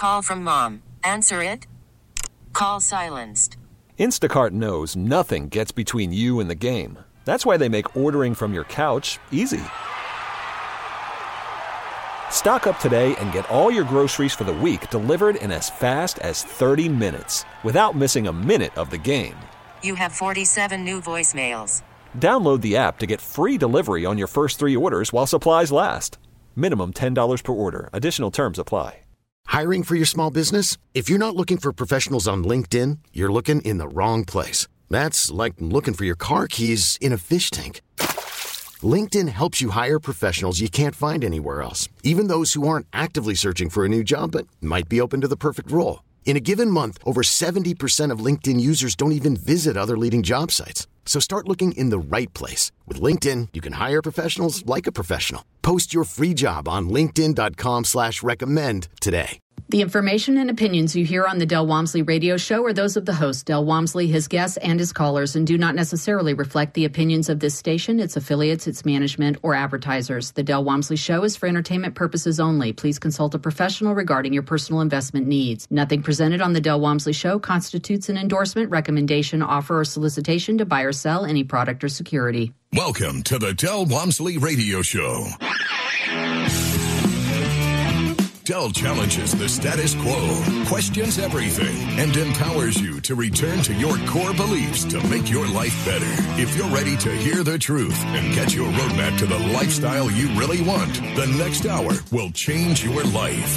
call from mom. Answer it. Call silenced. Instacart knows nothing gets between you and the game. That's why they make ordering from your couch easy. Stock up today and get all your groceries for the week delivered in as fast as 30 minutes without missing a minute of the game. You have 47 new voicemails. Download the app to get free delivery on your first 3 orders while supplies last. Minimum $10 per order. Additional terms apply. Hiring for your small business? If you're not looking for professionals on LinkedIn, you're looking in the wrong place. That's like looking for your car keys in a fish tank. LinkedIn helps you hire professionals you can't find anywhere else, even those who aren't actively searching for a new job but might be open to the perfect role. In a given month, over 70% of LinkedIn users don't even visit other leading job sites. So start looking in the right place. With LinkedIn, you can hire professionals like a professional. Post your free job on linkedin.com/recommend today. The information and opinions you hear on the Del Walmsley radio show are those of the host, Del Walmsley, his guests, and his callers, and do not necessarily reflect the opinions of this station, its affiliates, its management, or advertisers. The Del Walmsley show is for entertainment purposes only. Please consult a professional regarding your personal investment needs. Nothing presented on the Del Walmsley show constitutes an endorsement, recommendation, offer, or solicitation to buy or sell any product or security. Welcome to the Del Walmsley radio show. Del challenges the status quo, questions everything, and empowers you to return to your core beliefs to make your life better. If you're ready to hear the truth and get your roadmap to the lifestyle you really want, the next hour will change your life.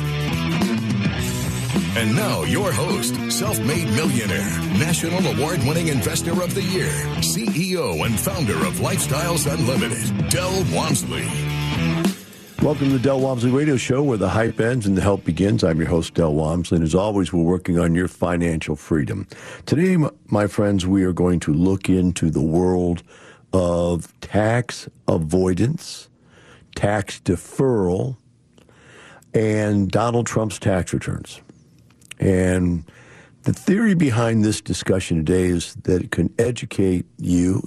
And now your host, self-made millionaire, national award-winning investor of the year, CEO and founder of Lifestyles Unlimited, Del Walmsley. Welcome to the Del Walmsley Radio Show, where the hype ends and the help begins. I'm your host, Del Walmsley, and as always, we're working on your financial freedom. Today, my friends, we are going to look into the world of tax avoidance, tax deferral, and Donald Trump's tax returns. And the theory behind this discussion today is that it could educate you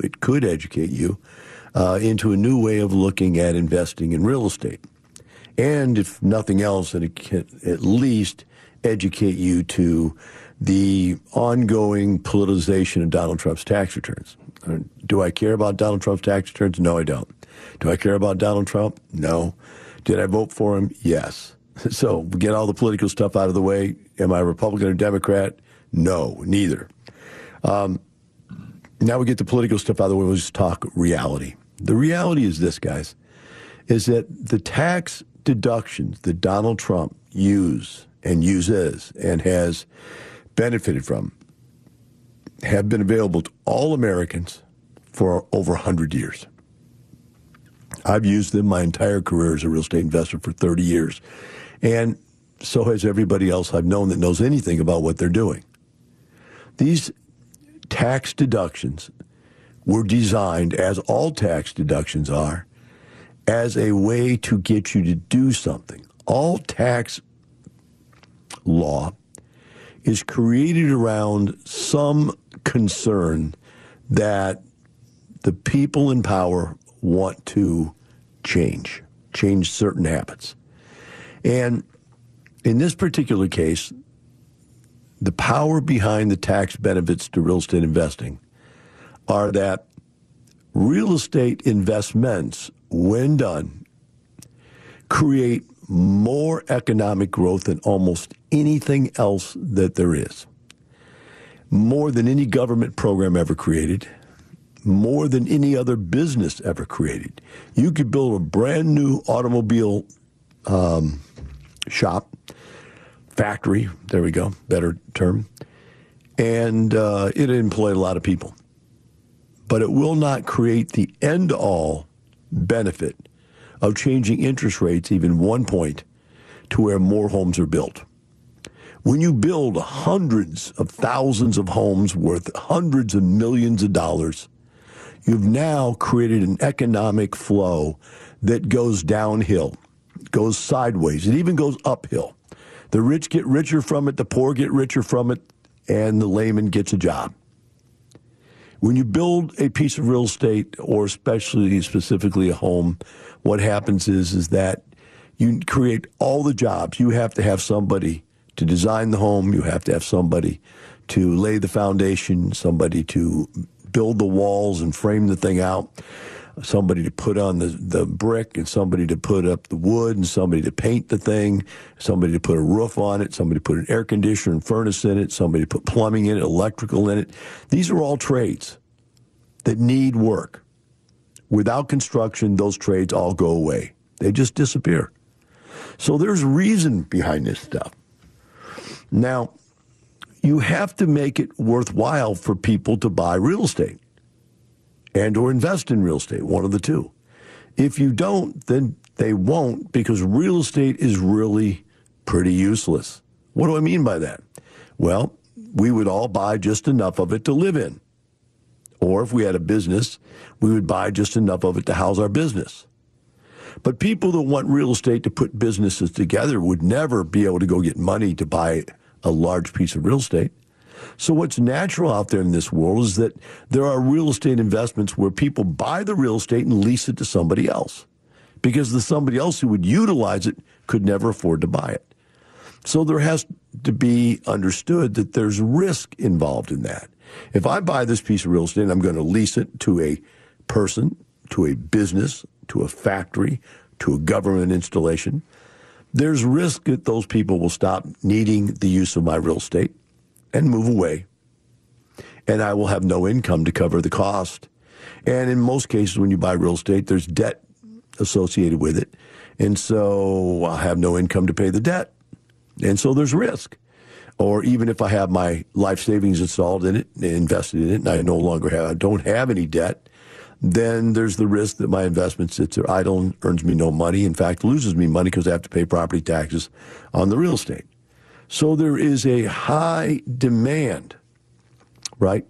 into a new way of looking at investing in real estate. And if nothing else, that it can at least educate you to the ongoing politicization of Donald Trump's tax returns. Do I care about Donald Trump's tax returns? No, I don't. Do I care about Donald Trump? No. Did I vote for him? Yes. So get all the political stuff out of the way. Am I a Republican or Democrat? No, neither. Now we get the political stuff out of the way. We'll just talk reality. The reality is this, guys, is that the tax deductions that Donald Trump uses and has benefited from have been available to all Americans for over 100 years. I've used them my entire career as a real estate investor for 30 years. And so has everybody else I've known that knows anything about what they're doing. These tax deductions were designed, as all tax deductions are, as a way to get you to do something. All tax law is created around some concern that the people in power want to change certain habits. And in this particular case, the power behind the tax benefits to real estate investing are that real estate investments, when done, create more economic growth than almost anything else that there is. More than any government program ever created, more than any other business ever created. You could build a brand new automobile shop, factory, there we go, better term, and it employed a lot of people. But it will not create the end-all benefit of changing interest rates even 1 point to where more homes are built. When you build hundreds of thousands of homes worth hundreds of millions of dollars, you've now created an economic flow that goes downhill, goes sideways. It even goes uphill. The rich get richer from it, the poor get richer from it, and the layman gets a job. When you build a piece of real estate, or specifically a home, what happens is that you create all the jobs. You have to have somebody To design the home, you have to have somebody to lay the foundation, somebody to build the walls and frame the thing out, somebody to put on the brick, and somebody to put up the wood, and somebody to paint the thing, somebody to put a roof on it, somebody to put an air conditioner and furnace in it, somebody to put plumbing in it, electrical in it. These are all trades that need work. Without construction, those trades all go away. They just disappear. So there's reason behind this stuff. Now, you have to make it worthwhile for people to buy real estate and or invest in real estate, one of the two. If you don't, then they won't, because real estate is really pretty useless. What do I mean by that? Well, we would all buy just enough of it to live in. Or if we had a business, we would buy just enough of it to house our business. But people that want real estate to put businesses together would never be able to go get money to buy a large piece of real estate. So what's natural out there in this world is that there are real estate investments where people buy the real estate and lease it to somebody else, because the somebody else who would utilize it could never afford to buy it. So there has to be understood that there's risk involved in that. If I buy this piece of real estate, I'm going to lease it to a person, to a business, to a factory, to a government installation. There's risk that those people will stop needing the use of my real estate and move away. And I will have no income to cover the cost. And in most cases, when you buy real estate, there's debt associated with it. And so I'll have no income to pay the debt. And so there's risk. Or even if I have my life savings installed in it, invested in it, and I don't have any debt, then there's the risk that my investment sits there idle and earns me no money. In fact, loses me money because I have to pay property taxes on the real estate. So there is a high demand, right,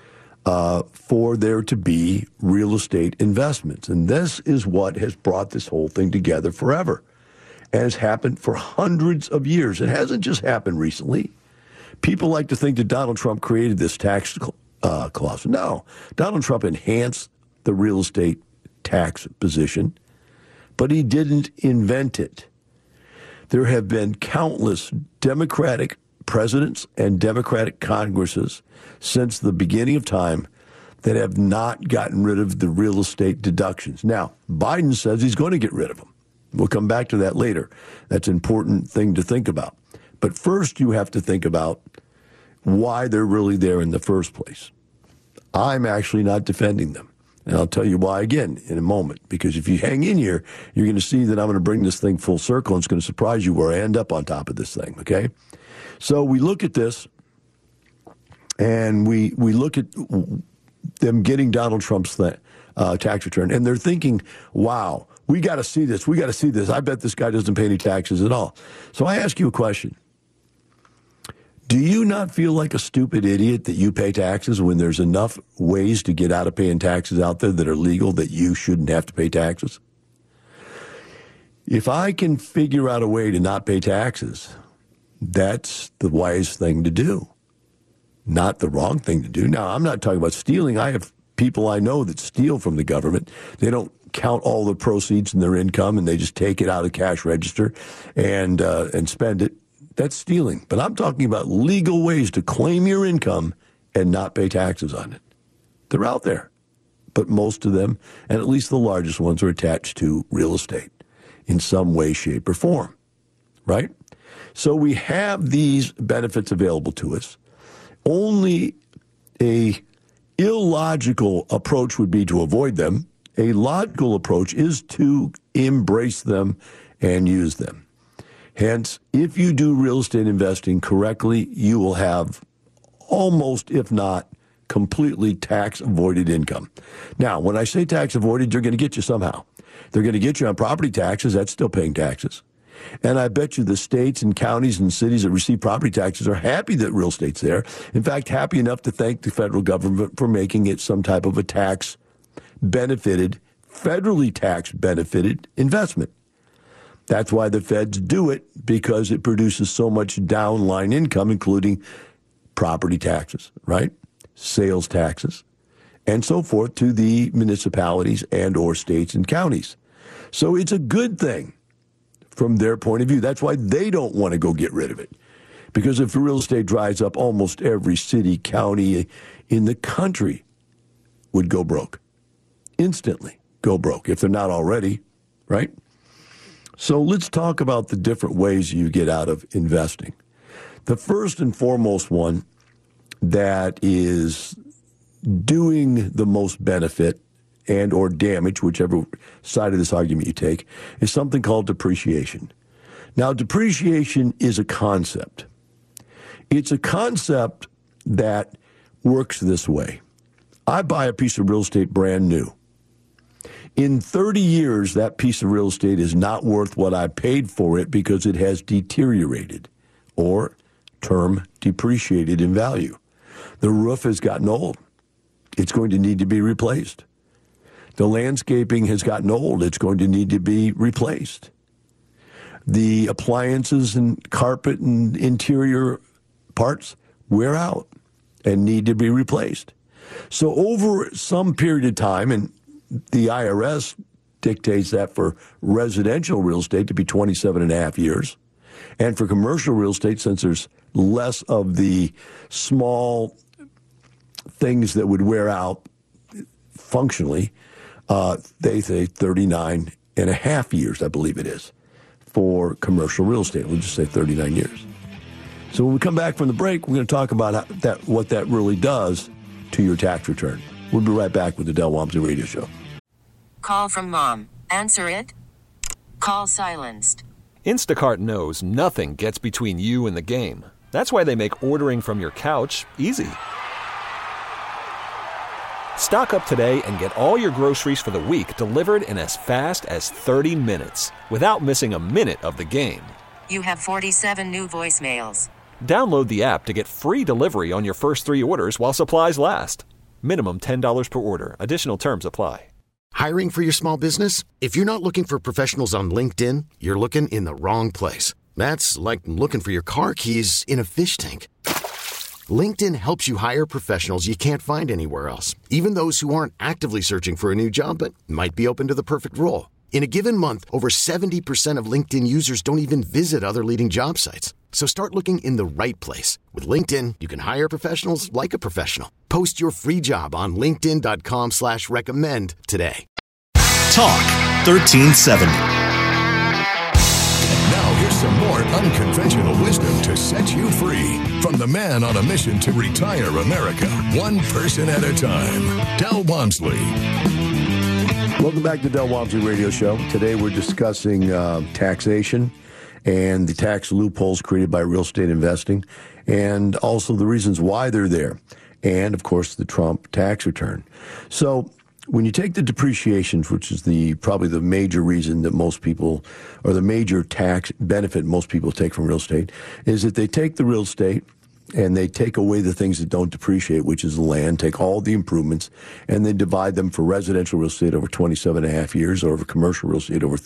for there to be real estate investments. And this is what has brought this whole thing together forever. And has happened for hundreds of years. It hasn't just happened recently. People like to think that Donald Trump created this tax clause. No, Donald Trump enhanced the real estate tax position, but he didn't invent it. There have been countless Democratic presidents and Democratic Congresses since the beginning of time that have not gotten rid of the real estate deductions. Now, Biden says he's going to get rid of them. We'll come back to that later. That's an important thing to think about. But first, you have to think about why they're really there in the first place. I'm actually not defending them. And I'll tell you why again in a moment. Because if you hang in here, you're going to see that I'm going to bring this thing full circle, and it's going to surprise you where I end up on top of this thing, okay? So we look at this, and we look at them getting Donald Trump's tax return, and they're thinking, wow, we got to see this. We got to see this. I bet this guy doesn't pay any taxes at all. So I ask you a question. Do you not feel like a stupid idiot that you pay taxes when there's enough ways to get out of paying taxes out there that are legal that you shouldn't have to pay taxes? If I can figure out a way to not pay taxes, that's the wise thing to do, not the wrong thing to do. Now, I'm not talking about stealing. I have people I know that steal from the government. They don't count all the proceeds in their income, and they just take it out of the cash register and spend it. That's stealing. But I'm talking about legal ways to claim your income and not pay taxes on it. They're out there. But most of them, and at least the largest ones, are attached to real estate in some way, shape, or form. Right? So we have these benefits available to us. Only a illogical approach would be to avoid them. A logical approach is to embrace them and use them. Hence, if you do real estate investing correctly, you will have almost, if not completely, tax-avoided income. Now, when I say tax-avoided, they're going to get you somehow. They're going to get you on property taxes. That's still paying taxes. And I bet you the states and counties and cities that receive property taxes are happy that real estate's there. In fact, happy enough to thank the federal government for making it some type of a tax-benefited, federally tax-benefited investment. That's why the feds do it, because it produces so much downline income, including property taxes, right? Sales taxes, and so forth to the municipalities and or states and counties. So it's a good thing from their point of view. That's why they don't want to go get rid of it, Because if real estate dries up, almost every city, county in the country would go broke. Instantly go broke, if they're not already, right? So let's talk about the different ways you get out of investing. The first and foremost one that is doing the most benefit and or damage, whichever side of this argument you take, is something called depreciation. Now, depreciation is a concept. It's a concept that works this way. I buy a piece of real estate brand new. In 30 years, that piece of real estate is not worth what I paid for it because it has deteriorated, or term depreciated in value. The roof has gotten old. It's going to need to be replaced. The landscaping has gotten old. It's going to need to be replaced. The appliances and carpet and interior parts wear out and need to be replaced. So over some period of time, and the IRS dictates that for residential real estate to be 27 and a half years, and for commercial real estate, since there's less of the small things that would wear out functionally, they say 39 and a half years, I believe it is, for commercial real estate. We'll just say 39 years. So when we come back from the break, we're going to talk about what that really does to your tax return. We'll be right back with the Del Walmsley Radio Show. Call from mom. Answer it. Call silenced. Instacart knows nothing gets between you and the game. That's why they make ordering from your couch easy. Stock up today and get all your groceries for the week delivered in as fast as 30 minutes without missing a minute of the game. You have 47 new voicemails. Download the app to get free delivery on your first 3 orders while supplies last. Minimum $10 per order. Additional terms apply. Hiring for your small business? If you're not looking for professionals on LinkedIn, you're looking in the wrong place. That's like looking for your car keys in a fish tank. LinkedIn helps you hire professionals you can't find anywhere else, even those who aren't actively searching for a new job but might be open to the perfect role. In a given month, over 70% of LinkedIn users don't even visit other leading job sites. So start looking in the right place. With LinkedIn, you can hire professionals like a professional. Post your free job on linkedin.com/recommend today. Talk 1370. Now here's some more unconventional wisdom to set you free from the man on a mission to retire America, one person at a time, Del Walmsley. Welcome back to the Del Walmsley Radio Show. Today we're discussing taxation and the tax loopholes created by real estate investing, and also the reasons why they're there, and of course the Trump tax return. So when you take the depreciation, which is probably the major reason that most people, or the major tax benefit most people take from real estate, is that they take the real estate and they take away the things that don't depreciate, which is the land, take all the improvements, and they divide them for residential real estate over 27 and a half years, or over commercial real estate over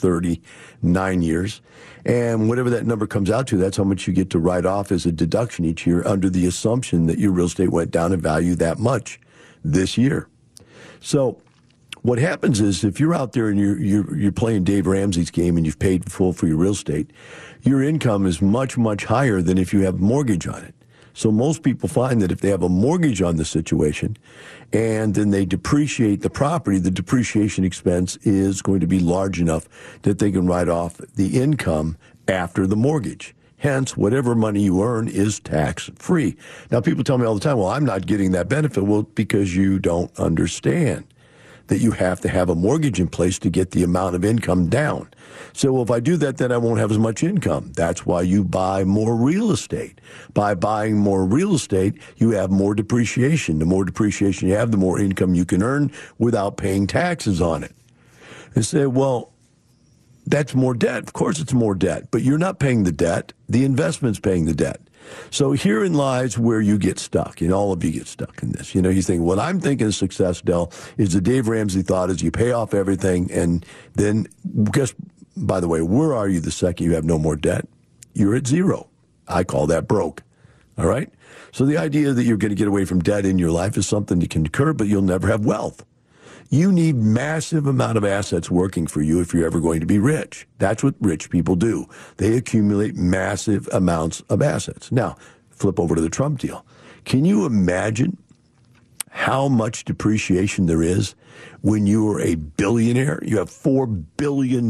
39 years. And whatever that number comes out to, that's how much you get to write off as a deduction each year under the assumption that your real estate went down in value that much this year. So what happens is if you're out there and you're playing Dave Ramsey's game and you've paid full for your real estate, your income is much, much higher than if you have a mortgage on it. So most people find that if they have a mortgage on the situation and then they depreciate the property, the depreciation expense is going to be large enough that they can write off the income after the mortgage. Hence, whatever money you earn is tax-free. Now, people tell me all the time, well, I'm not getting that benefit. Well, because you don't understand that you have to have a mortgage in place to get the amount of income down. So, well, if I do that, then I won't have as much income. That's why you buy more real estate. By buying more real estate, you have more depreciation. The more depreciation you have, the more income you can earn without paying taxes on it. And say, well, that's more debt. Of course it's more debt, but you're not paying the debt. The investment's paying the debt. So herein lies where you get stuck, and all of you get stuck in this. You know, you think, what I'm thinking of success, Del, is the Dave Ramsey thought is you pay off everything, and then guess, by the way, where are you the second you have no more debt? You're at zero. I call that broke. All right? So the idea that you're going to get away from debt in your life is something you can incur, but you'll never have wealth. You need massive amount of assets working for you if you're ever going to be rich. That's what rich people do. They accumulate massive amounts of assets. Now, flip over to the Trump deal. Can you imagine how much depreciation there is when you are a billionaire? You have $4 billion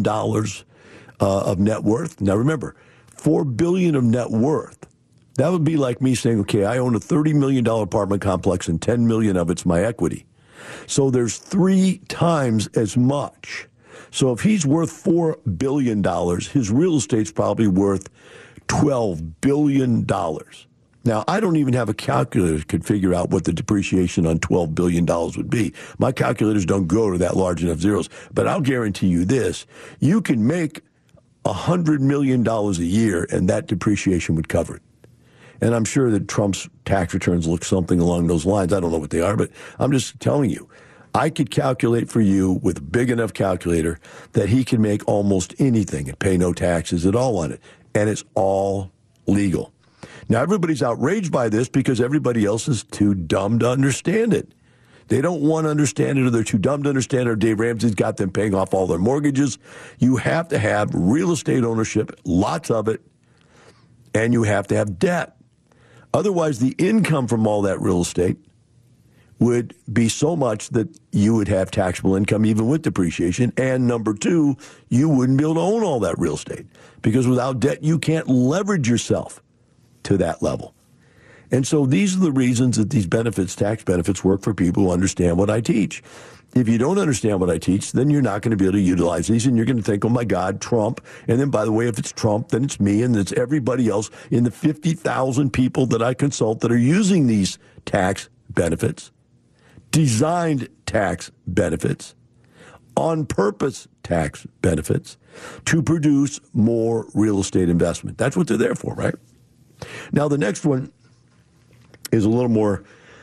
of net worth. Now, remember, $4 billion of net worth. That would be like me saying, okay, I own a $30 million apartment complex and $10 million of it's my equity. So there's 3 times as much. So if he's worth $4 billion, his real estate's probably worth $12 billion. Now, I don't even have a calculator that could figure out what the depreciation on $12 billion would be. My calculators don't go to that large enough zeros. But I'll guarantee you this. You can make $100 million a year, and that depreciation would cover it. And I'm sure that Trump's tax returns look something along those lines. I don't know what they are, but I'm just telling you. I could calculate for you with a big enough calculator that he can make almost anything and pay no taxes at all on it. And it's all legal. Now, everybody's outraged by this because everybody else is too dumb to understand it. They don't want to understand it, or they're too dumb to understand it, or Dave Ramsey's got them paying off all their mortgages. You have to have real estate ownership, lots of it, and you have to have debt. Otherwise, the income from all that real estate would be so much that you would have taxable income even with depreciation. And number 2, you wouldn't be able to own all that real estate because without debt, you can't leverage yourself to that level. And so these are the reasons that these benefits, tax benefits, work for people who understand what I teach. If you don't understand what I teach, then you're not going to be able to utilize these, and you're going to think, oh, my God, Trump. And then, by the way, if it's Trump, then it's me, and it's everybody else in the 50,000 people that I consult that are using these tax benefits, designed tax benefits, on-purpose tax benefits, to produce more real estate investment. That's what they're there for, right? Now, the next one is a little more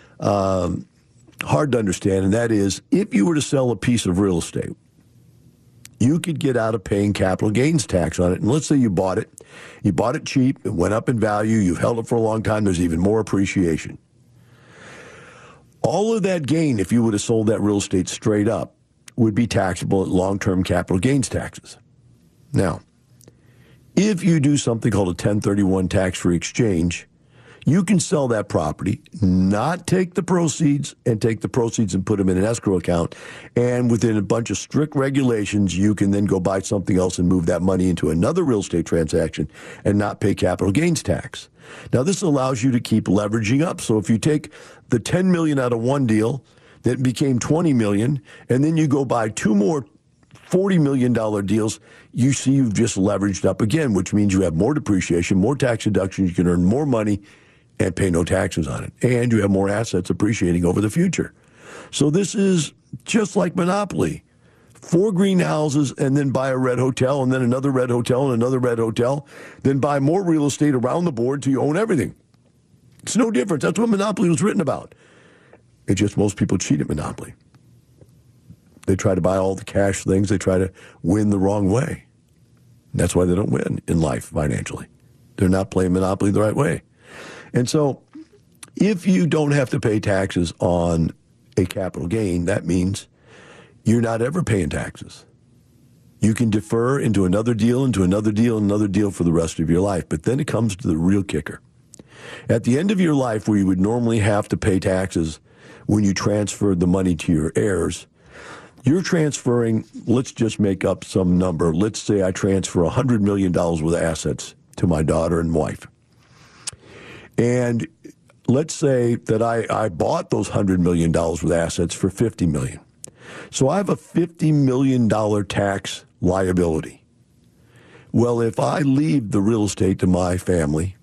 hard to understand, and that is if you were to sell a piece of real estate, you could get out of paying capital gains tax on it. And let's say you bought it cheap, it went up in value, you've held it for a long time, there's even more appreciation. All of that gain, if you would have sold that real estate straight up, would be taxable at long-term capital gains taxes. Now, if you do something called a 1031 tax-free exchange, you can sell that property, not take the proceeds, and take the proceeds and put them in an escrow account. And within a bunch of strict regulations, you can then go buy something else and move that money into another real estate transaction and not pay capital gains tax. Now, this allows you to keep leveraging up. So if you take the $10 million out of one deal that became $20 million, and then you go buy 2 more $40 million deals, you see you've just leveraged up again, which means you have more depreciation, more tax deductions, you can earn more money and pay no taxes on it. And you have more assets appreciating over the future. So this is just like Monopoly. 4 greenhouses and then buy a red hotel and then another red hotel and another red hotel, then buy more real estate around the board till you own everything. It's no difference. That's what Monopoly was written about. It's just most people cheat at Monopoly. They try to buy all the cash things. They try to win the wrong way. And that's why they don't win in life financially. They're not playing Monopoly the right way. And so if you don't have to pay taxes on a capital gain, that means you're not ever paying taxes. You can defer into another deal, another deal for the rest of your life. But then it comes to the real kicker. At the end of your life, where you would normally have to pay taxes when you transferred the money to your heirs, you're transferring, let's just make up some number. Let's say I transfer $100 million worth of assets to my daughter and wife. And let's say that I bought those $100 million worth of assets for $50 million. So I have a $50 million tax liability. Well, if I leave the real estate to my family,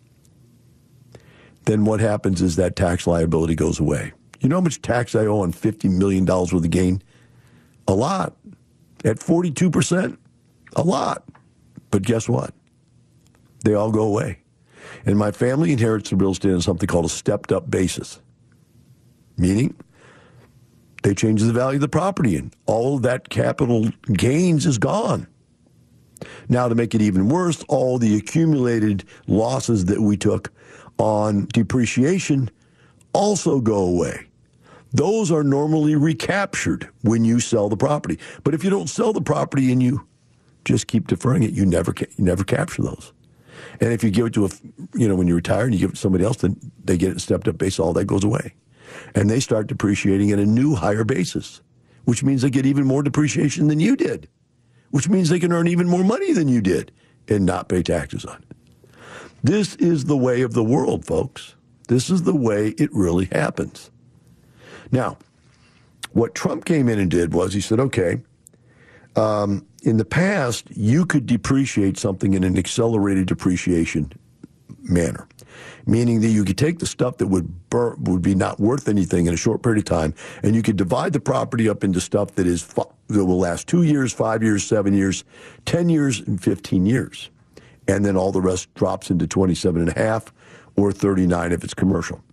then what happens is that tax liability goes away. You know how much tax I owe on $50 million worth of gain? A lot. At 42%, a lot. But guess what? They all go away. And my family inherits the real estate on something called a stepped-up basis, meaning they change the value of the property, and all of that capital gains is gone. Now, to make it even worse, all the accumulated losses that we took on depreciation also go away. those are normally recaptured when you sell the property. But if you don't sell the property and you just keep deferring it, you never capture those. And if you give it to when you retire and you give it to somebody else, then they get it stepped up base, all that goes away. And they start depreciating at a new higher basis, which means they get even more depreciation than you did, which means they can earn even more money than you did and not pay taxes on it. This is the way of the world, folks. This is the way it really happens. Now, what Trump came in and did was he said, okay, in the past, you could depreciate something in an accelerated depreciation manner, meaning that you could take the stuff that would be not worth anything in a short period of time, and you could divide the property up into stuff that will last 2 years, 5 years, 7 years, 10 years, and 15 years. And then all the rest drops into 27 and a half or 39 if it's commercial.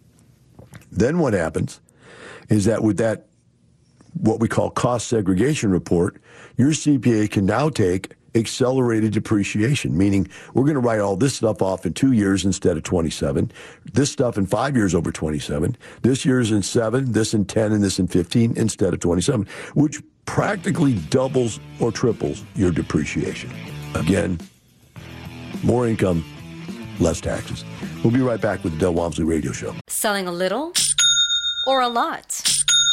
Then what happens is that with that, what we call cost segregation report, your CPA can now take accelerated depreciation, meaning we're going to write all this stuff off in 2 years instead of 27, this stuff in 5 years over 27, this year's in 7, this in 10, and this in 15 instead of 27, which practically doubles or triples your depreciation. Again, more income, less taxes. We'll be right back with the Del Walmsley Radio Show. Selling a little or a lot?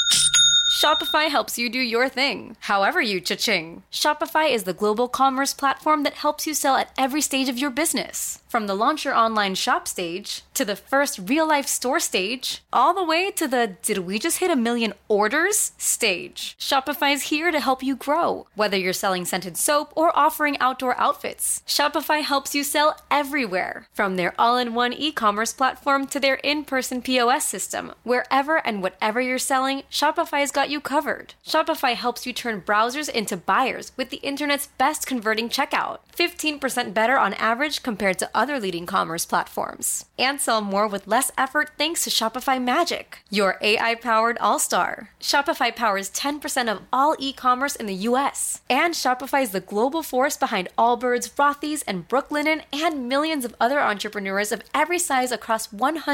Shopify helps you do your thing, however you cha-ching. Shopify is the global commerce platform that helps you sell at every stage of your business. From the launch your online shop stage, to the first real-life store stage, all the way to the did we just hit 1 million orders stage. Shopify is here to help you grow. Whether you're selling scented soap or offering outdoor outfits, Shopify helps you sell everywhere. From their all-in-one e-commerce platform to their in-person POS system, wherever and whatever you're selling, Shopify's got you covered. Shopify helps you turn browsers into buyers with the internet's best converting checkout. 15% better on average compared to other leading commerce platforms. And sell more with less effort thanks to Shopify Magic, your AI-powered all-star. Shopify powers 10% of all e-commerce in the US. And Shopify is the global force behind Allbirds, Rothy's, and Brooklinen, and millions of other entrepreneurs of every size across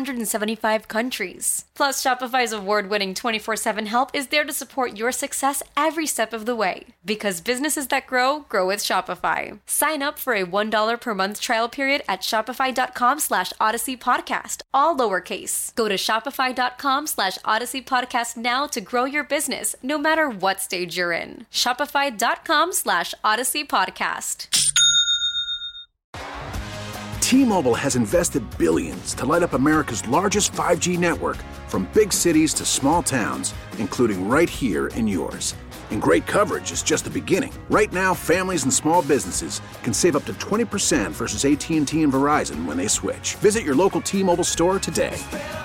175 countries. Plus, Shopify's award-winning 24/7 help is there to support your success every step of the way. Because businesses that grow, grow with Shopify. Sign up for a $1 per month trial period at shopify.com/Odyssey Podcast, all lowercase. Go to shopify.com/Odyssey Podcast now to grow your business, no matter what stage you're in. Shopify.com/Odyssey Podcast. T-Mobile has invested billions to light up America's largest 5G network, from big cities to small towns, including right here in yours. And great coverage is just the beginning. Right now, families and small businesses can save up to 20% versus AT&T and Verizon when they switch. Visit your local T-Mobile store today.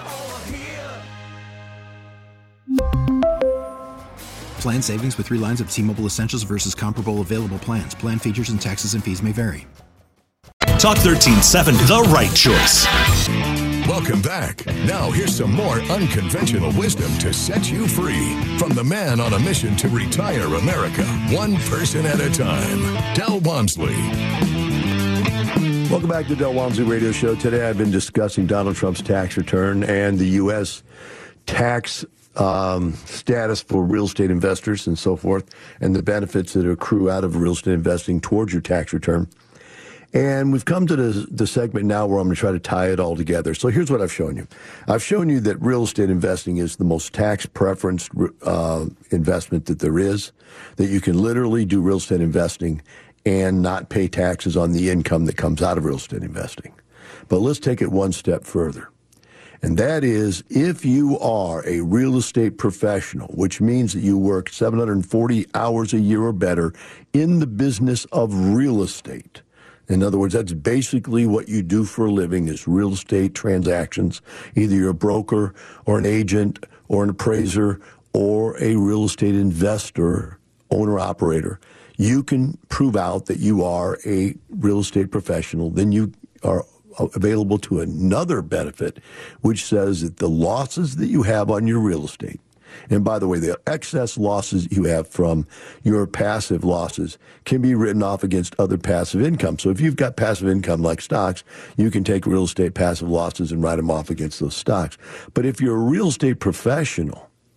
Plan savings with 3 lines of T-Mobile Essentials versus comparable available plans. Plan features and taxes and fees may vary. Talk 1370, the right choice. Welcome back. Now here's some more unconventional wisdom to set you free from the man on a mission to retire America, one person at a time, Del Walmsley. Welcome back to the Del Walmsley Radio Show. Today I've been discussing Donald Trump's tax return and the U.S. tax status for real estate investors and so forth, and the benefits that accrue out of real estate investing towards your tax return. And we've come to the segment now where I'm going to try to tie it all together. So here's what I've shown you. I've shown you that real estate investing is the most tax preferenced investment that there is, that you can literally do real estate investing and not pay taxes on the income that comes out of real estate investing. But let's take it one step further. And that is, if you are a real estate professional, which means that you work 740 hours a year or better in the business of real estate. In other words, that's basically what you do for a living is real estate transactions. Either you're a broker or an agent or an appraiser or a real estate investor, owner-operator. You can prove out that you are a real estate professional. Then you are available to another benefit, which says that the losses that you have on your real estate, and by the way, the excess losses you have from your passive losses can be written off against other passive income. So if you've got passive income like stocks, you can take real estate passive losses and write them off against those stocks. But if you're a real estate professional,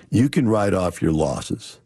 you can write off your losses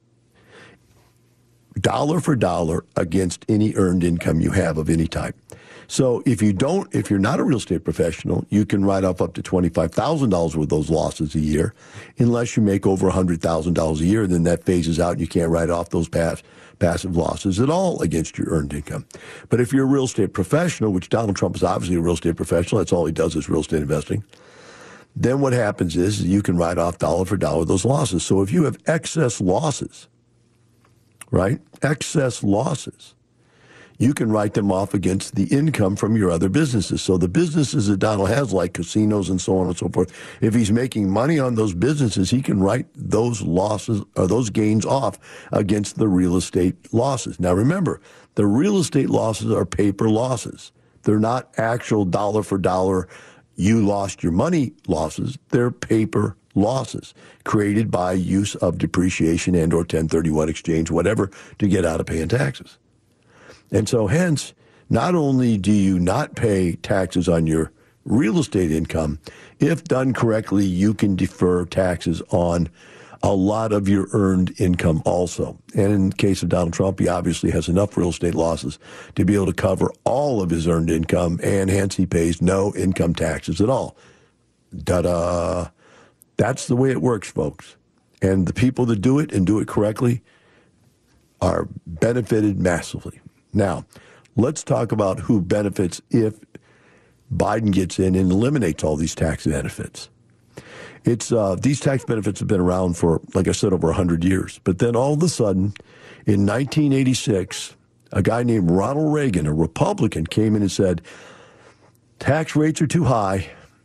dollar for dollar against any earned income you have of any type. So if you're not a real estate professional, you can write off up to $25,000 worth of those losses a year, unless you make over $100,000 a year. Then that phases out, and you can't write off those passive losses at all against your earned income. But if you're a real estate professional, which Donald Trump is obviously a real estate professional, that's all he does is real estate investing, then what happens is you can write off dollar for dollar those losses. So if you have excess losses, right, excess losses, you can write them off against the income from your other businesses. So the businesses that Donald has, like casinos and so on and so forth, if he's making money on those businesses, he can write those losses or those gains off against the real estate losses. Now remember, the real estate losses are paper losses. They're not actual dollar for dollar, you lost your money losses. They're paper losses created by use of depreciation and or 1031 exchange, whatever, to get out of paying taxes. And so hence, not only do you not pay taxes on your real estate income, if done correctly, you can defer taxes on a lot of your earned income also. And in the case of Donald Trump, he obviously has enough real estate losses to be able to cover all of his earned income, and hence he pays no income taxes at all. Ta-da! That's the way it works, folks. And the people that do it and do it correctly are benefited massively. Now, let's talk about who benefits if Biden gets in and eliminates all these tax benefits. These tax benefits have been around for, like I said, over 100 years. But then all of a sudden, in 1986, a guy named Ronald Reagan, a Republican, came in and said, tax rates are too high,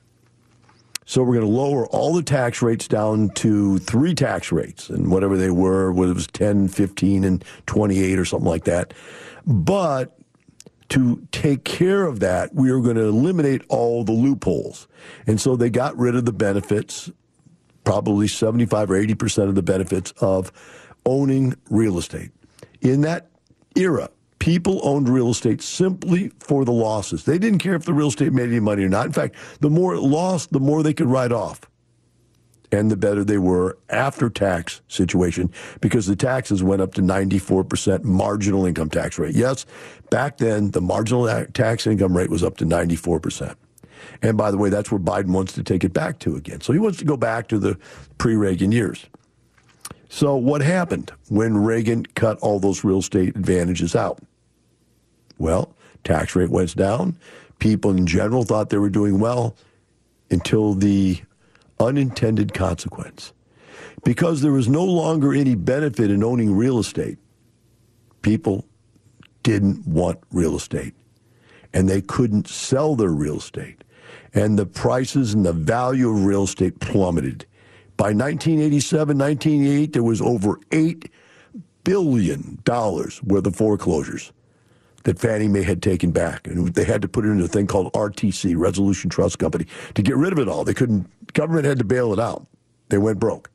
so we're going to lower all the tax rates down to 3 tax rates, and whatever they were, whether it was 10, 15, and 28 or something like that. But to take care of that, we are going to eliminate all the loopholes. And so they got rid of the benefits, probably 75 or 80% of the benefits of owning real estate. In that era, people owned real estate simply for the losses. They didn't care if the real estate made any money or not. In fact, the more it lost, the more they could write off. And the better they were after tax situation, because the taxes went up to 94% marginal income tax rate. Yes, back then, the marginal tax income rate was up to 94%. And by the way, that's where Biden wants to take it back to again. So he wants to go back to the pre-Reagan years. So what happened when Reagan cut all those real estate advantages out? Well, tax rate went down. People in general thought they were doing well until the unintended consequence. Because there was no longer any benefit in owning real estate, people didn't want real estate, and they couldn't sell their real estate. And the prices and the value of real estate plummeted. By 1987, 1988, there was over $8 billion worth of foreclosures that Fannie Mae had taken back. And they had to put it into a thing called RTC, Resolution Trust Company, to get rid of it all. Government had to bail it out. They went broke.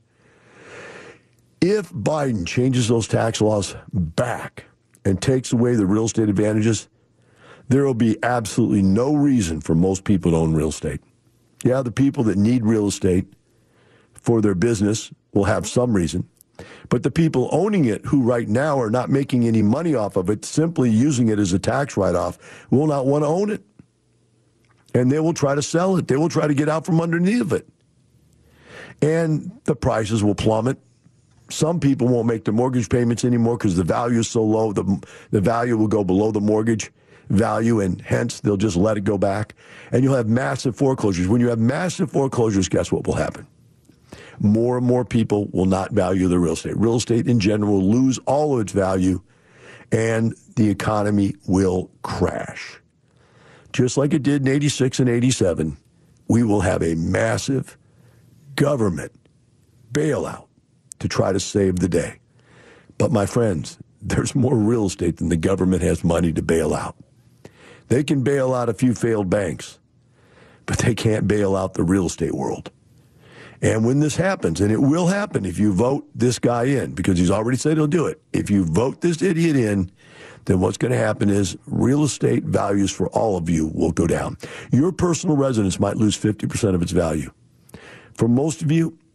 If Biden changes those tax laws back and takes away the real estate advantages, there will be absolutely no reason for most people to own real estate. Yeah, the people that need real estate for their business will have some reason. But the people owning it, who right now are not making any money off of it, simply using it as a tax write-off, will not want to own it. And they will try to sell it. They will try to get out from underneath it. And the prices will plummet. Some people won't make the mortgage payments anymore because the value is so low. The value will go below the mortgage value, and hence they'll just let it go back. And you'll have massive foreclosures. When you have massive foreclosures, guess what will happen? More and more people will not value their real estate. Real estate in general will lose all of its value, and the economy will crash. Just like it did in 86 and 87, we will have a massive government bailout to try to save the day. But my friends, there's more real estate than the government has money to bail out. They can bail out a few failed banks, but they can't bail out the real estate world. And when this happens, and it will happen if you vote this guy in, because he's already said he'll do it. If you vote this idiot in, then what's going to happen is real estate values for all of you will go down. Your personal residence might lose 50% of its value. For most of you,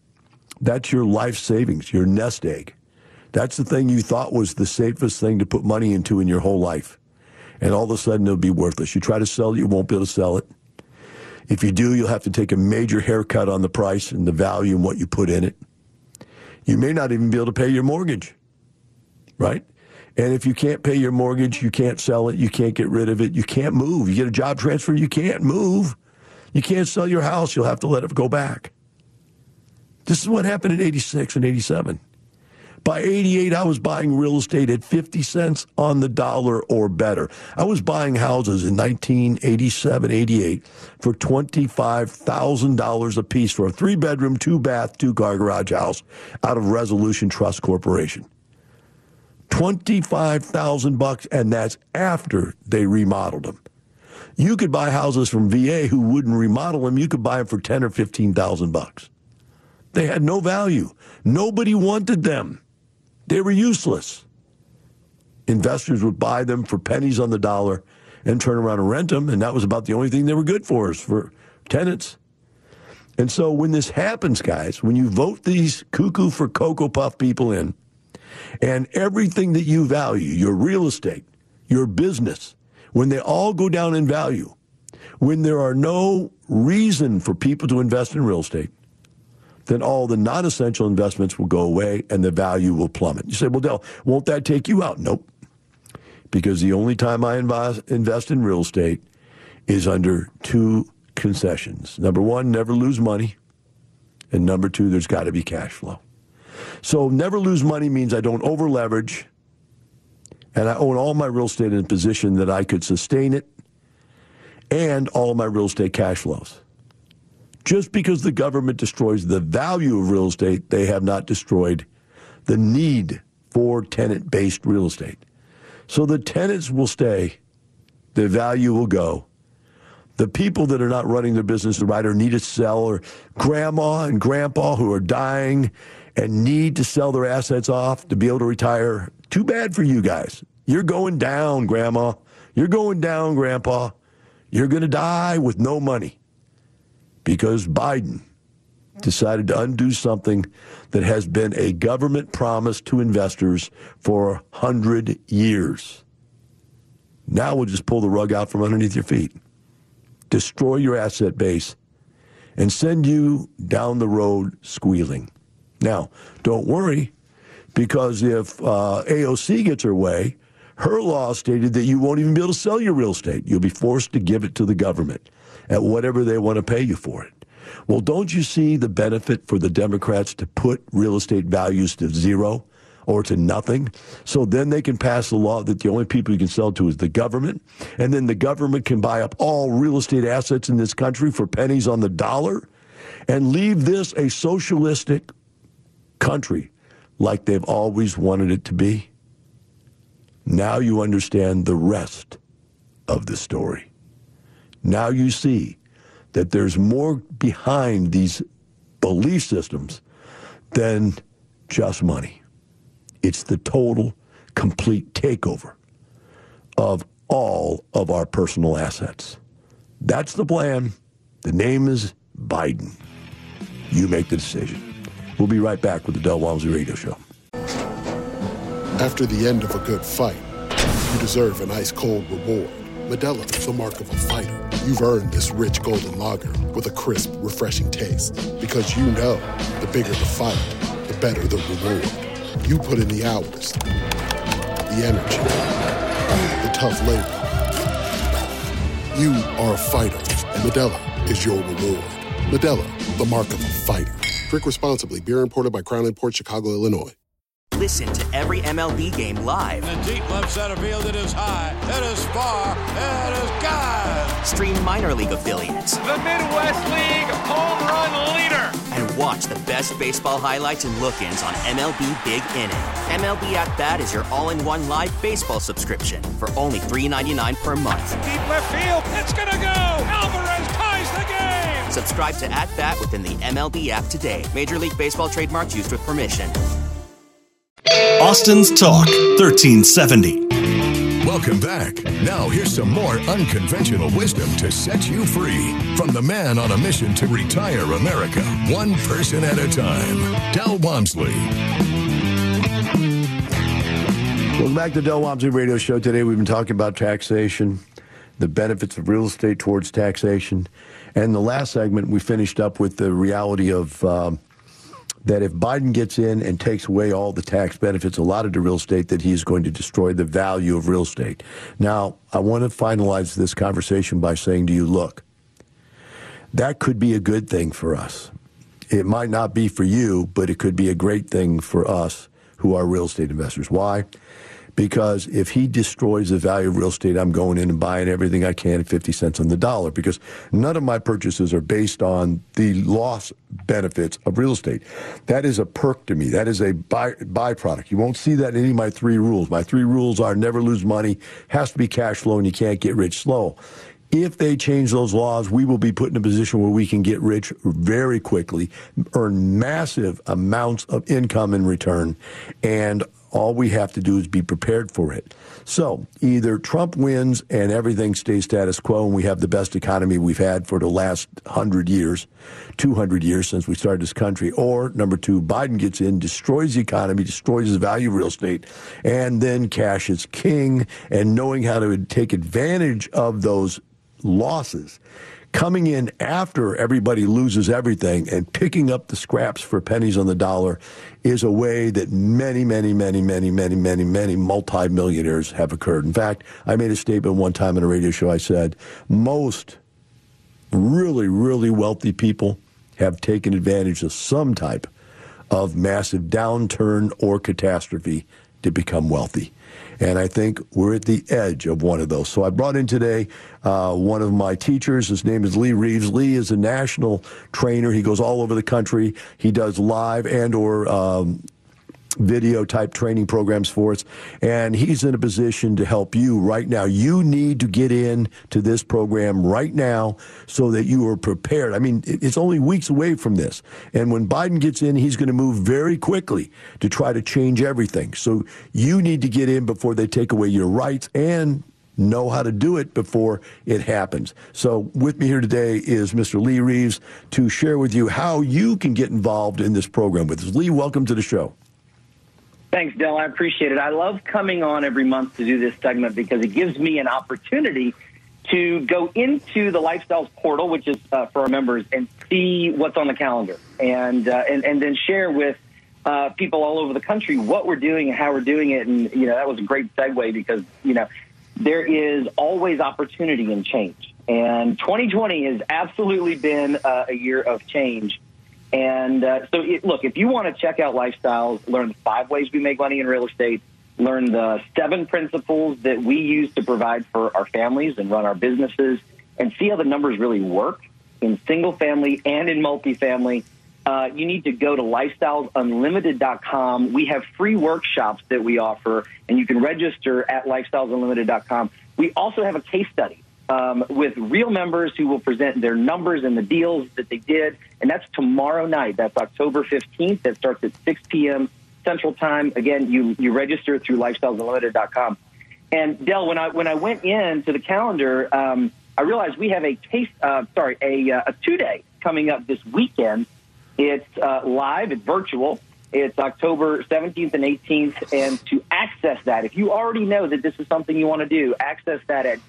That's your life savings, your nest egg. That's the thing you thought was the safest thing to put money into in your whole life. And all of a sudden, it'll be worthless. You try to sell it, you won't be able to sell it. If you do, you'll have to take a major haircut on the price and the value and what you put in it. You may not even be able to pay your mortgage, right? And if you can't pay your mortgage, you can't sell it, you can't get rid of it, you can't move. You get a job transfer, you can't move. You can't sell your house, you'll have to let it go back. This is what happened in 86 and 87. By 88, I was buying real estate at 50 cents on the dollar or better. I was buying houses in 1987, 88 for $25,000 a piece for a 3-bedroom, 2-bath, 2-car garage house out of Resolution Trust Corporation. $25,000, and that's after they remodeled them. You could buy houses from VA who wouldn't remodel them. You could buy them for $10,000 or $15,000. They had no value. Nobody wanted them. They were useless. Investors would buy them for pennies on the dollar and turn around and rent them, and that was about the only thing they were good for, is for tenants. And so when this happens, guys, when you vote these cuckoo for Cocoa Puff people in, and everything that you value, your real estate, your business, when they all go down in value, when there are no reason for people to invest in real estate, then all the non-essential investments will go away and the value will plummet. You say, well, Del, won't that take you out? Nope. Because the only time I invest in real estate is under 2 concessions. Number 1, never lose money. And number 2, there's got to be cash flow. So never lose money means I don't over-leverage, and I own all my real estate in a position that I could sustain it, and all of my real estate cash flows. Just because the government destroys the value of real estate, they have not destroyed the need for tenant-based real estate. So the tenants will stay, the value will go. The people that are not running their business right or need to sell, or grandma and grandpa who are dying and need to sell their assets off to be able to retire, too bad for you guys. You're going down, grandma. You're going down, grandpa. You're going to die with no money. Because Biden decided to undo something that has been a government promise to investors for 100 years. Now we'll just pull the rug out from underneath your feet, destroy your asset base, and send you down the road squealing. Now, don't worry, because if AOC gets her way, her law stated that you won't even be able to sell your real estate. You'll be forced to give it to the government at whatever they want to pay you for it. Well, don't you see the benefit for the Democrats to put real estate values to zero or to nothing? So then they can pass a law that the only people you can sell to is the government, and then the government can buy up all real estate assets in this country for pennies on the dollar and leave this a socialistic country like they've always wanted it to be. Now you understand the rest of the story. Now you see that there's more behind these belief systems than just money. It's the total, complete takeover of all of our personal assets. That's the plan. The name is Biden. You make the decision. We'll be right back with the Del Walmsley Radio Show. After the end of a good fight, you deserve an ice-cold reward. Modelo is the mark of a fighter. You've earned this rich golden lager with a crisp, refreshing taste. Because you know, the bigger the fight, the better the reward. You put in the hours, the energy, the tough labor. You are a fighter, and Modelo is your reward. Modelo, the mark of a fighter. Drink responsibly. Beer imported by Crown Imports, Chicago, Illinois. Listen to every MLB game live. In the deep left center field, it is high, it is far, it is gone. Stream minor league affiliates. The Midwest League home run leader. And watch the best baseball highlights and look-ins on MLB Big Inning. MLB At Bat is your all-in-one live baseball subscription for only $3.99 per month. Deep left field, it's gonna go. Alvarez ties the game. Subscribe to At Bat within the MLB app today. Major League Baseball trademarks used with permission. Austin's Talk 1370. Welcome back. Now here's some more unconventional wisdom to set you free from the man on a mission to retire America, one person at a time, Del Walmsley. Welcome back to the Del Walmsley Radio Show. Today we've been talking about taxation, the benefits of real estate towards taxation. And the last segment, we finished up with the reality of that if Biden gets in and takes away all the tax benefits allotted to real estate, that he's going to destroy the value of real estate. Now, I want to finalize this conversation by saying to you, look, that could be a good thing for us. It might not be for you, but it could be a great thing for us who are real estate investors. Why? Because if he destroys the value of real estate, I'm going in and buying everything I can at 50 cents on the dollar, because none of my purchases are based on the loss benefits of real estate. That is a perk to me. That is a byproduct. You won't see that in any of my 3 rules. My 3 rules are never lose money, has to be cash flow, and you can't get rich slow. If they change those laws, we will be put in a position where we can get rich very quickly, earn massive amounts of income in return, and all we have to do is be prepared for it. So either Trump wins and everything stays status quo and we have the best economy we've had for the last 100 years, 200 years since we started this country, or number 2, Biden gets in, destroys the economy, destroys the value of real estate, and then cash is king, and knowing how to take advantage of those losses, coming in after everybody loses everything and picking up the scraps for pennies on the dollar is a way that many multimillionaires have occurred. In fact, I made a statement one time on a radio show. I said, most really, really wealthy people have taken advantage of some type of massive downturn or catastrophe to become wealthy. And I think we're at the edge of one of those. So I brought in today one of my teachers. His name is Lee Reeves. Lee is a national trainer. He goes all over the country. He does live and or video type training programs for us. And he's in a position to help you right now. You need to get in to this program right now so that you are prepared. I mean, it's only weeks away from this. And when Biden gets in, he's going to move very quickly to try to change everything. So you need to get in before they take away your rights and know how to do it before it happens. So with me here today is Mr. Lee Reeves to share with you how you can get involved in this program with us. Lee, welcome to the show. Thanks, Del. I appreciate it. I love coming on every month to do this segment because it gives me an opportunity to go into the Lifestyles portal, which is for our members, and see what's on the calendar, and then share with people all over the country what we're doing and how we're doing it. And that was a great segue because there is always opportunity in change, and 2020 has absolutely been a year of change. And look, if you want to check out Lifestyles, learn the 5 ways we make money in real estate, learn the 7 principles that we use to provide for our families and run our businesses, and see how the numbers really work in single family and in multifamily, you need to go to lifestylesunlimited.com. We have free workshops that we offer, and you can register at lifestylesunlimited.com. We also have a case study with real members who will present their numbers and the deals that they did. And that's tomorrow night. That's October 15th. That starts at 6 p.m. Central Time. Again, you register through lifestylesunlimited.com. And Del, when I went into the calendar, I realized we have a 2-day coming up this weekend. It's live. It's virtual. It's October 17th and 18th. And to access that, if you already know that this is something you want to do, access that at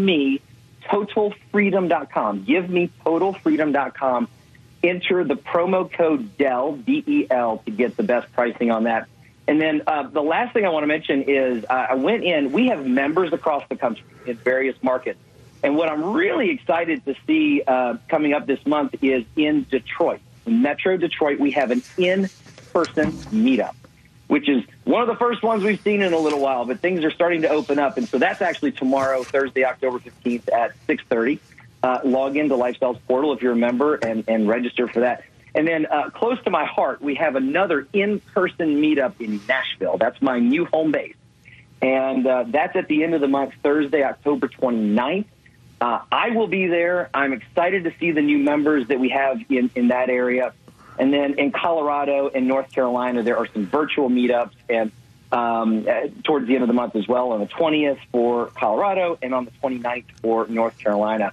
GiveMeTotalFreedom.com. GiveMeTotalFreedom.com. Enter the promo code DEL, D-E-L, to get the best pricing on that. And then the last thing I want to mention is I went in. We have members across the country in various markets. And what I'm really excited to see coming up this month is in Detroit. In Metro Detroit, we have an in-person meetup, which is one of the first ones we've seen in a little while, but things are starting to open up. And so that's actually tomorrow, Thursday, October 15th at 6:30. Log into Lifestyles portal if you're a member and register for that. And then close to my heart, we have another in-person meetup in Nashville. That's my new home base. And that's at the end of the month, Thursday, October 29th. I will be there. I'm excited to see the new members that we have in that area. And then in Colorado and North Carolina, there are some virtual meetups. And towards the end of the month as well, on the 20th for Colorado and on the 29th for North Carolina.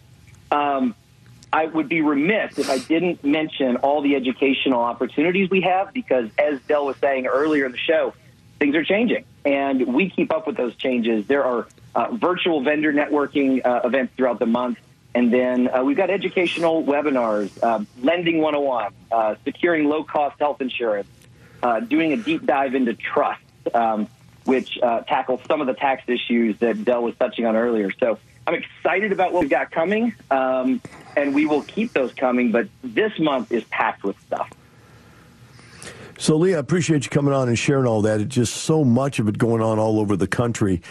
I would be remiss if I didn't mention all the educational opportunities we have, because as Del was saying earlier in the show, things are changing, and we keep up with those changes. There are virtual vendor networking events throughout the month, and then we've got educational webinars, Lending 101, securing low-cost health insurance, doing a deep dive into trust, which tackles some of the tax issues that Del was touching on earlier. So I'm excited about what we've got coming, and we will keep those coming, but this month is packed with stuff. So, Lee, I appreciate you coming on and sharing all that. It's just so much of it going on all over the country.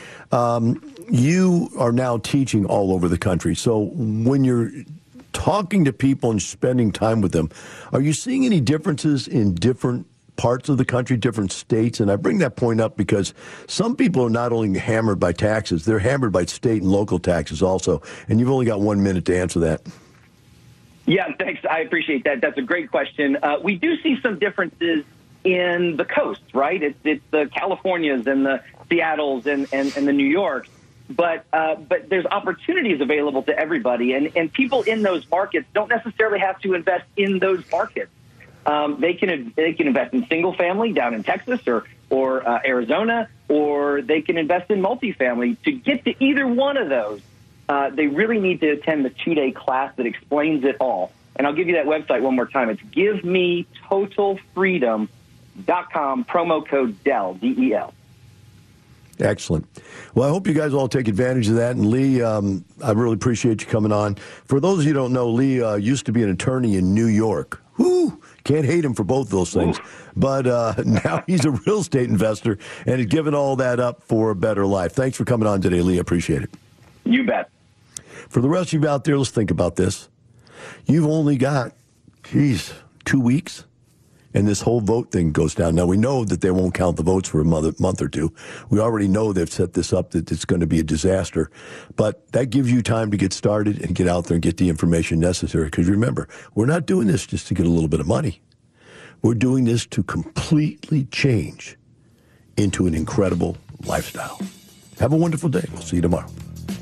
You are now teaching all over the country. So when you're talking to people and spending time with them, are you seeing any differences in different parts of the country, different states? And I bring that point up because some people are not only hammered by taxes, they're hammered by state and local taxes also. And you've only got 1 minute to answer that. Yeah, thanks. I appreciate that. That's a great question. We do see some differences in the coast, right? It's the Californias and the Seattles and the New Yorks. But there's opportunities available to everybody. And people in those markets don't necessarily have to invest in those markets. They can invest in single family down in Texas or Arizona, or they can invest in multifamily. To get to either one of those, they really need to attend the 2-day class that explains it all. And I'll give you that website one more time. It's GiveMeTotalFreedom.com, promo code DEL, D-E-L. Excellent. Well, I hope you guys all take advantage of that. And Lee, I really appreciate you coming on. For those of you who don't know, Lee used to be an attorney in New York. Whoo! Can't hate him for both of those things. Ooh. But now he's a real estate investor and has given all that up for a better life. Thanks for coming on today, Lee. I appreciate it. You bet. For the rest of you out there, let's think about this. You've only got, 2 weeks. And this whole vote thing goes down. Now, we know that they won't count the votes for a month or two. We already know they've set this up, that it's going to be a disaster. But that gives you time to get started and get out there and get the information necessary. Because remember, we're not doing this just to get a little bit of money. We're doing this to completely change into an incredible lifestyle. Have a wonderful day. We'll see you tomorrow.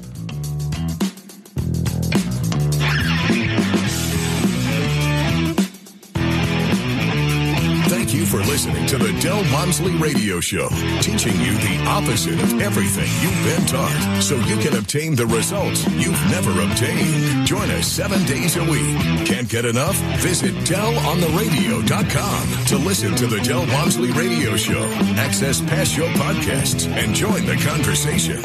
Thank you for listening to the Del Walmsley Radio Show, teaching you the opposite of everything you've been taught, so you can obtain the results you've never obtained. Join us 7 days a week. Can't get enough? Visit DelOnTheRadio.com to listen to the Del Walmsley Radio Show, access past show podcasts, and join the conversation.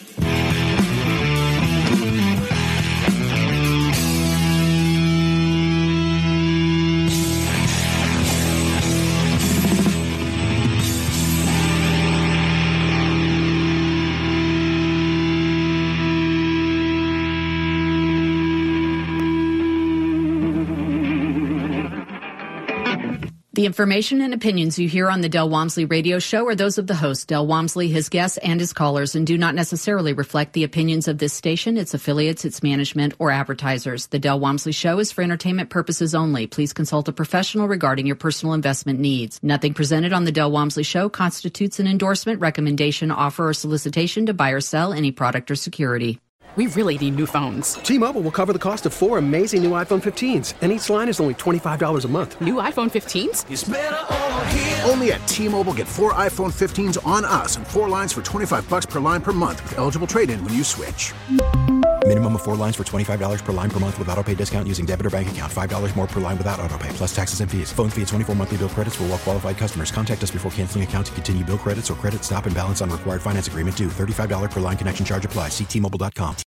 The information and opinions you hear on the Del Walmsley Radio Show are those of the host, Del Walmsley, his guests, and his callers, and do not necessarily reflect the opinions of this station, its affiliates, its management, or advertisers. The Del Walmsley Show is for entertainment purposes only. Please consult a professional regarding your personal investment needs. Nothing presented on the Del Walmsley Show constitutes an endorsement, recommendation, offer, or solicitation to buy or sell any product or security. We really need new phones. T-Mobile will cover the cost of 4 amazing new iPhone 15s, and each line is only $25 a month. New iPhone 15s? It's better over here. Only at T-Mobile, get 4 iPhone 15s on us and 4 lines for $25 per line per month with eligible trade-in when you switch. Minimum of 4 lines for $25 per line per month with autopay discount using debit or bank account. $5 more per line without autopay, plus taxes and fees. Phone fee at 24 monthly bill credits for well-qualified customers. Contact us before canceling account to continue bill credits or credit stop and balance on required finance agreement due. $35 per line connection charge applies. See T-Mobile.com.